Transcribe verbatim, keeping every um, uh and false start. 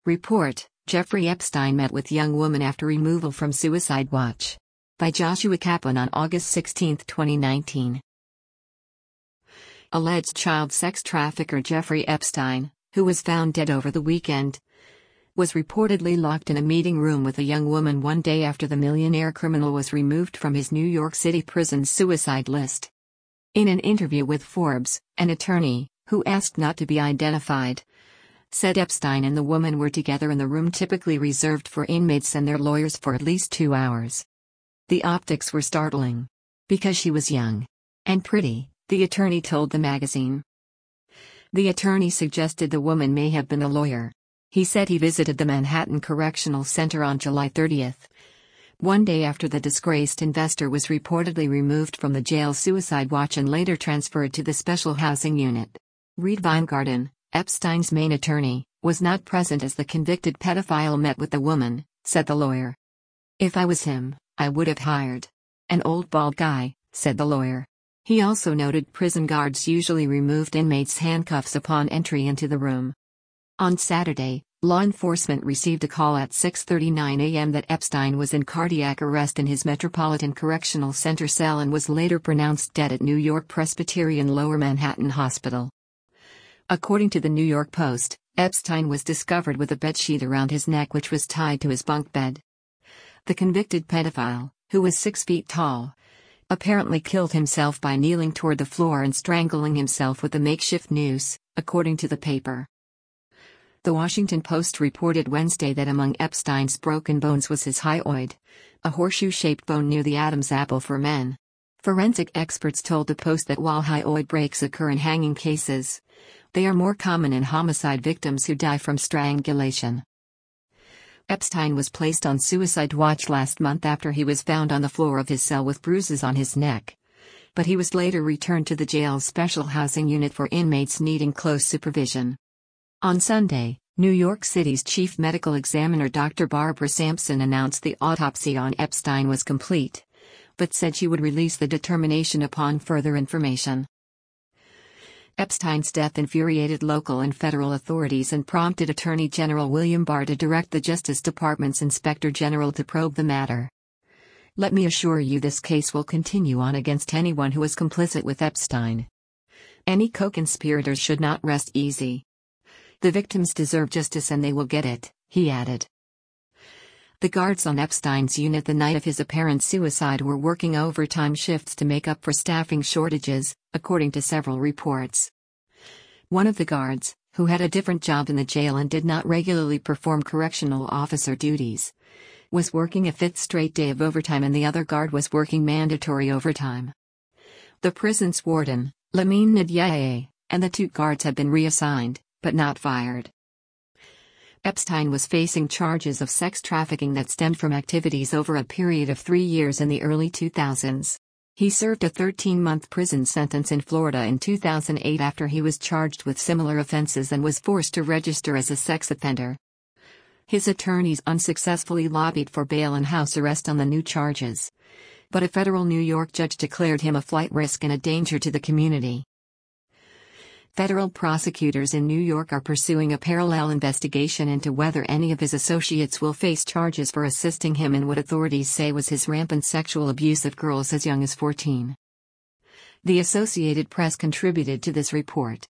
Report: Jeffrey Epstein met with young woman after removal from suicide watch. By Joshua Kaplan on August sixteenth, twenty nineteen. Alleged child sex trafficker Jeffrey Epstein, who was found dead over the weekend, was reportedly locked in a meeting room with a young woman one day after the millionaire criminal was removed from his New York City prison's suicide list. In an interview with Forbes, an attorney, who asked not to be identified, said Epstein and the woman were together in the room typically reserved for inmates and their lawyers for at least two hours. The optics were startling. Because she was young and pretty, the attorney told the magazine. The attorney suggested the woman may have been a lawyer. He said he visited the Manhattan Correctional Center on July thirtieth, one day after the disgraced investor was reportedly removed from the jail's suicide watch and later transferred to the special housing unit. Reed Weingarten, Epstein's main attorney, was not present as the convicted pedophile met with the woman, said the lawyer. "If I was him, I would have hired an old bald guy," said the lawyer. He also noted prison guards usually removed inmates' handcuffs upon entry into the room. On Saturday, law enforcement received a call at six thirty-nine a m that Epstein was in cardiac arrest in his Metropolitan Correctional Center cell and was later pronounced dead at New York Presbyterian Lower Manhattan Hospital. According to the New York Post, Epstein was discovered with a bedsheet around his neck which was tied to his bunk bed. The convicted pedophile, who was six feet tall, apparently killed himself by kneeling toward the floor and strangling himself with a makeshift noose, according to the paper. The Washington Post reported Wednesday that among Epstein's broken bones was his hyoid, a horseshoe-shaped bone near the Adam's apple for men. Forensic experts told the Post that while hyoid breaks occur in hanging cases, they are more common in homicide victims who die from strangulation. Epstein was placed on suicide watch last month after he was found on the floor of his cell with bruises on his neck. But he was later returned to the jail's special housing unit for inmates needing close supervision. On Sunday, New York City's chief medical examiner Doctor Barbara Sampson announced the autopsy on Epstein was complete, but said she would release the determination upon further information. Epstein's death infuriated local and federal authorities and prompted Attorney General William Barr to direct the Justice Department's Inspector General to probe the matter. "Let me assure you this case will continue on against anyone who is complicit with Epstein. Any co-conspirators should not rest easy. The victims deserve justice and they will get it," he added. The guards on Epstein's unit the night of his apparent suicide were working overtime shifts to make up for staffing shortages, according to several reports. One of the guards, who had a different job in the jail and did not regularly perform correctional officer duties, was working a fifth straight day of overtime and the other guard was working mandatory overtime. The prison's warden, Lamin Ndiaye, and the two guards have been reassigned, but not fired. Epstein was facing charges of sex trafficking that stemmed from activities over a period of three years in the early two thousands. He served a thirteen-month prison sentence in Florida in two thousand eight after he was charged with similar offenses and was forced to register as a sex offender. His attorneys unsuccessfully lobbied for bail and house arrest on the new charges, but a federal New York judge declared him a flight risk and a danger to the community. Federal prosecutors in New York are pursuing a parallel investigation into whether any of his associates will face charges for assisting him in what authorities say was his rampant sexual abuse of girls as young as fourteen. The Associated Press contributed to this report.